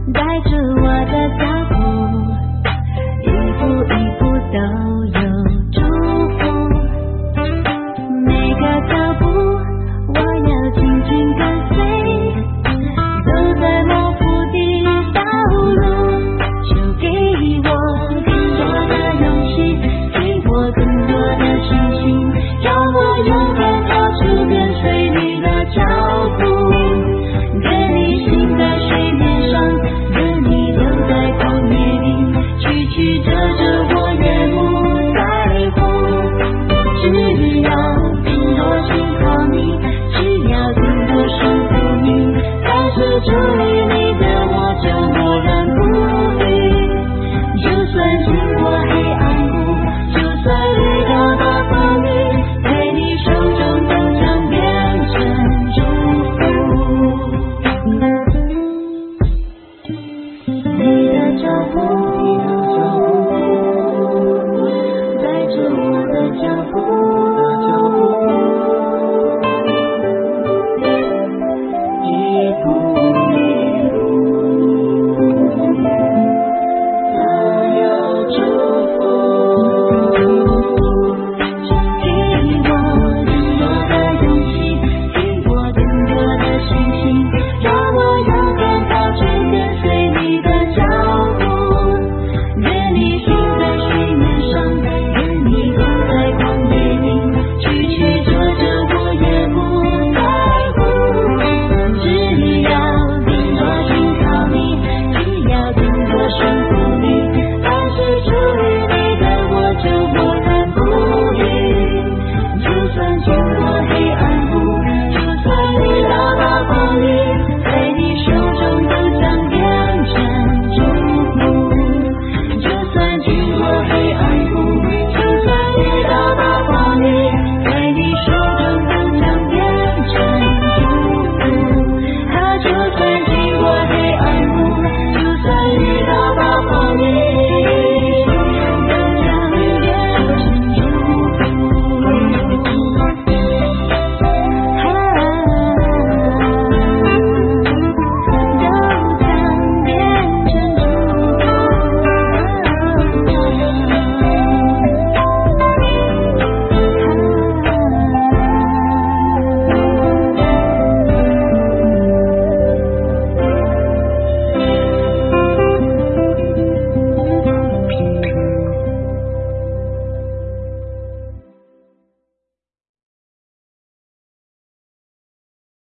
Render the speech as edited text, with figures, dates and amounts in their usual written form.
带着我的脚步，一步一步都有祝福。每个脚步我要紧紧跟随，走在模糊的道路，就给我更多的勇气，给我更多的信心，让我勇敢跳出跟随你的脚步。跟你行在水面上，跟你留在旷野里，曲曲折折我也不在乎。只要更多信靠你，只要更多顺服你，凡是属于你的我就默然不语。就算经过黑暗谷，就算遇到大风雨，在你手中都将变成祝福。你的脚步，带着我的脚步。